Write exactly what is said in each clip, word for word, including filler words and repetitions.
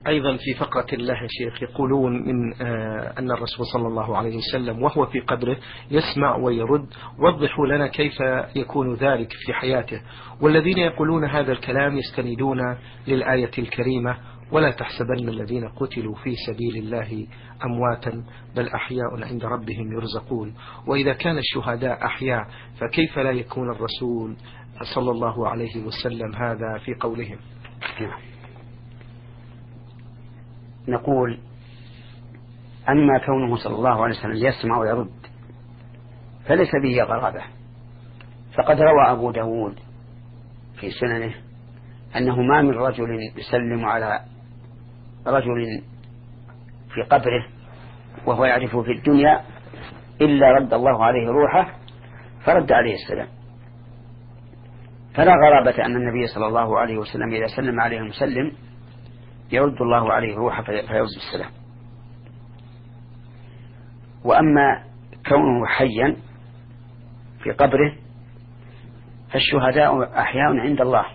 أيضا في فقرة الله يا شيخ يقولون من آه أن الرسول صلى الله عليه وسلم وهو في قبره يسمع ويرد. وضحوا لنا كيف يكون ذلك في حياته. والذين يقولون هذا الكلام يستندون للآية الكريمة: ولا تحسبن الذين قتلوا في سبيل الله أمواتا بل أحياء عند ربهم يرزقون. وإذا كان الشهداء أحياء فكيف لا يكون الرسول صلى الله عليه وسلم هذا في قولهم؟ نقول أما كونه صلى الله عليه وسلم يسمع ويرد فليس به غرابة، فقد روى أبو داود في سننه أنه ما من رجل يسلم على رجل في قبره وهو يعرفه في الدنيا إلا رد الله عليه روحه فرد عليه السلام. فلا غرابة أن النبي صلى الله عليه وسلم إذا سلم عليه المسلم يرد الله عليه روحه فيوزي السلام. وأما كونه حيا في قبره فالشهداء أحياء عند الله،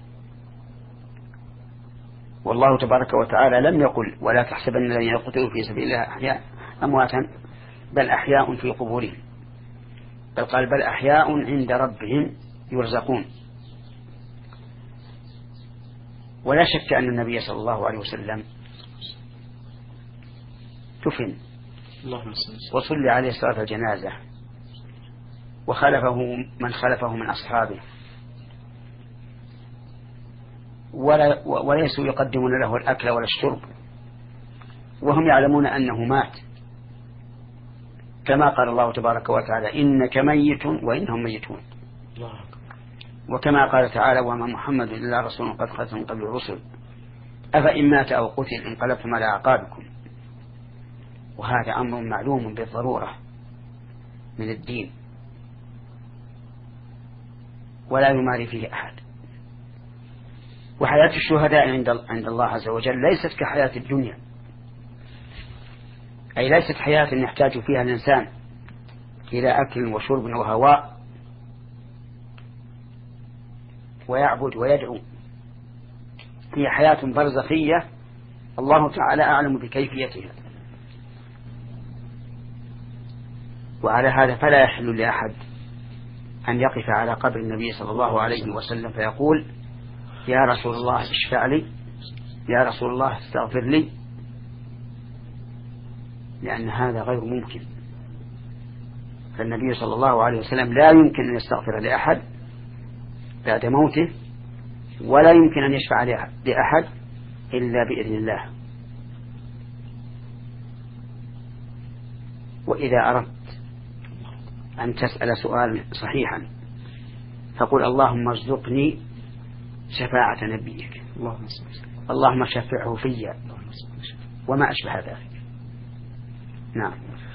والله تبارك وتعالى لم يقل ولا تحسبن الذين قتلوا في سبيل الله أحياء أمواتا بل أحياء في قبورهم، بل قال بل أحياء عند ربهم يرزقون. ولا شك أن النبي صلى الله عليه وسلم دفن وصلي عليه صلاة الجنازة وخلفه من خلفه من أصحابه، ولا وليسوا يقدمون له الأكل ولا الشرب وهم يعلمون أنه مات، كما قال الله تبارك وتعالى إنك ميت وإنهم ميتون. وكما قال تعالى وما محمد إلا رسول قد خلت من قبل الرسل أفإن مات أو قتل انقلبتم على أعقابكم. وهذا أمر معلوم بالضرورة من الدين ولا يماري فيه أحد. وحياة الشهداء عند عند الله عز وجل ليست كحياة الدنيا، أي ليست حياة يحتاج فيها الإنسان إلى أكل وشرب وهواء ويعبد ويدعو، هي حياة برزخية الله تعالى أعلم بكيفيتها. وعلى هذا فلا يحل لأحد أن يقف على قبر النبي صلى الله عليه وسلم فيقول يا رسول الله اشفع لي، يا رسول الله استغفر لي، لأن هذا غير ممكن. فالنبي صلى الله عليه وسلم لا يمكن أن يستغفر لأحد بعد موته، ولا يمكن أن يشفع لأحد إلا بإذن الله. وإذا أردت أن تسأل سؤال صحيحا فقل اللهم ارزقني شفاعة نبيك، اللهم شفعه في وما أشبه ذلك. نعم.